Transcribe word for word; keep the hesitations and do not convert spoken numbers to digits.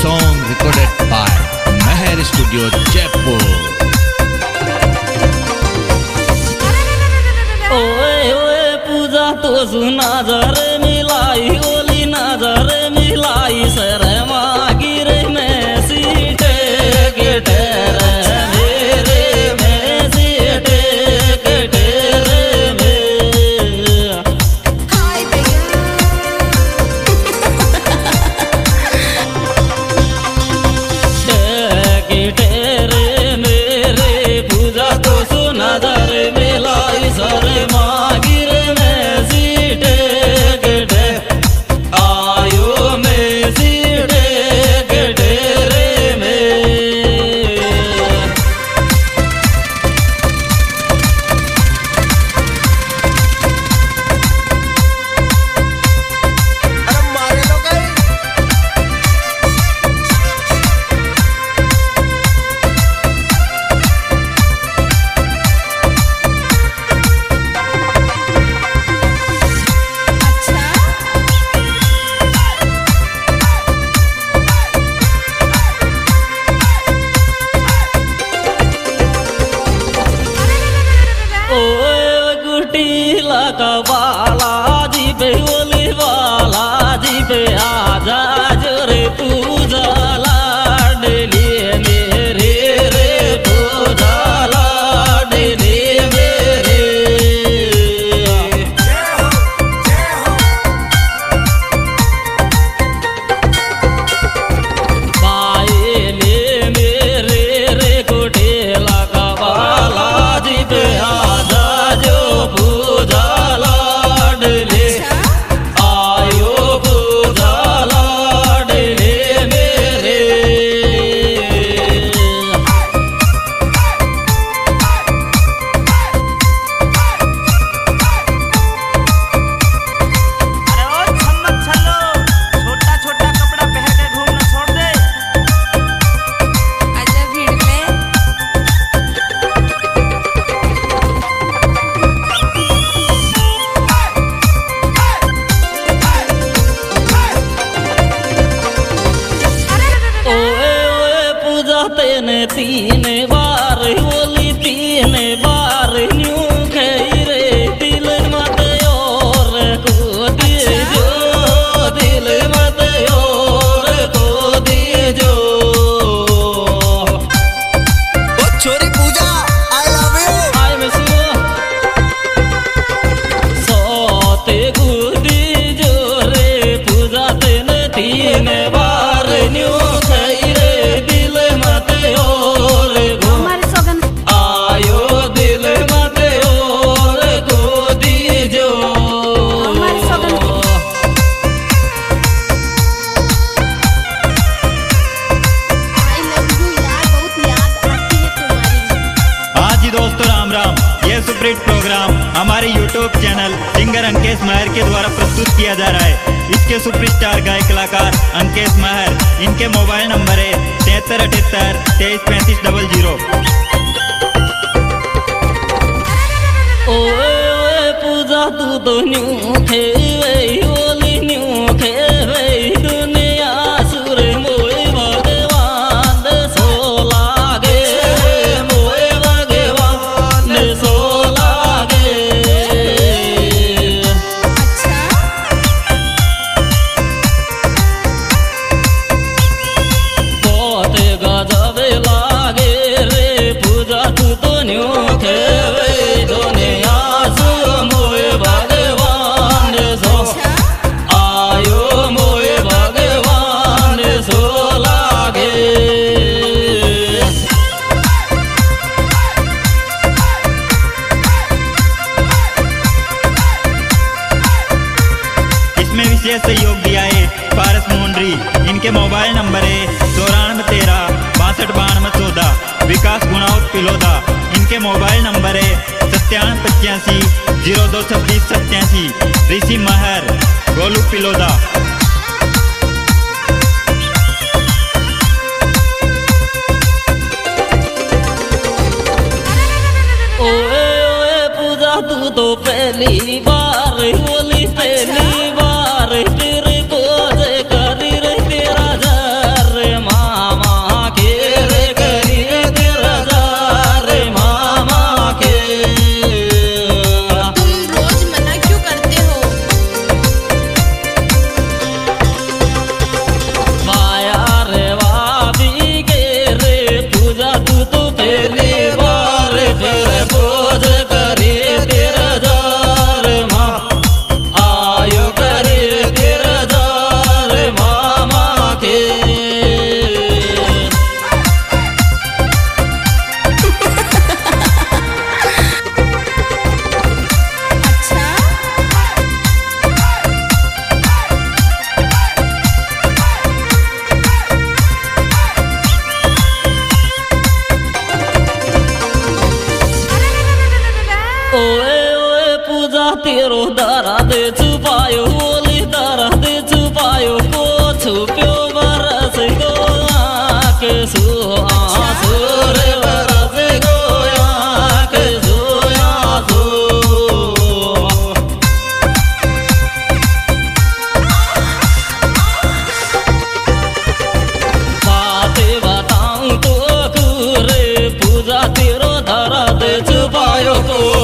song recorded by Meher Studio, Jaipur. ओए ओए पूजा तो सुना जरे मिलाई ओली नजर मिलाई सर मागी रे मैं सीटे गेटे रे मेरे मैं सीटे गेटे रे मैं हाय भैया गेटे रे मेरे पूजा तो सुना जरे मिलाई सर मागी रे मैं सीटे गेटे आयो मैं सीटे गेटे रे मैं अरे मारे लो गई ओए गुटी लगा बालाजी पे ओली बालाजी पे आजा जोरे पूजा लाडली मेरे रे पूजा लाडली मेरे पायले मेरे रे गुटी लगा बालाजी पे आजा जो पूजा लाडली आयो पूजा लाडली मेरे अरे ओ छम्मत छल्लो छोटा छोटा कपड़ा पहन के घूमना छोड़ दे आजा भीड़ में ओए ओए पूजा तेने तीन बार ओली तीन बार न्यू खई रे दिल मत और को दे जो दिल मत और को दे जो ओ छोरी Pooja I love you I miss you सोते गुदी जो रे पूजा तेने तीन बार न्यू खई रे दिल मत और को हमारे सगन आयो दिल मत और को दीजो हमारे सगन आई लव यू यार, बहुत याद आती है तुम्हारी। हाँ जी दोस्तों, राम राम। ये सुपरहिट प्रोग्राम हमारे YouTube channel singer Ankesh Mahar के द्वारा प्रस्तुत किया जा रहा है। इसके सुपरस्टार गायक कलाकार अंकेश महर, इनके मोबाइल नंबर है तिहत्तर अठहत्तर तेईस पैंतीस डबल जीरो। ओए ओए पूजा तू तो न्यू खेवे ओली न्यू खेवे दुनिया सुर मोए भगवान सो लागे मोए भगवान सो लागे अच्छा बहुत गजब लागे रे पूजा तू तो न्यू खेवे दुनिया सो मोए भगवान सो आयो मोए भगवान सो लागे इसमें विशेष सहयोग दिया है पारस मोहनरी। इनके मोबाइल नंबर है चौरानवे तेरह बासठ बानवे चौदह। विकास गुणाउत पिलोदा, इनके मोबाइल नंबर है सत्तानवे पचासी जीरो दो छब्बीस सत्यासी। ऋषि महर, गोलू पिलोदा। ओए ओए पूजा तू तो पहली बार बोली पहली बार तेरे को जे करी रे तेरा घर तो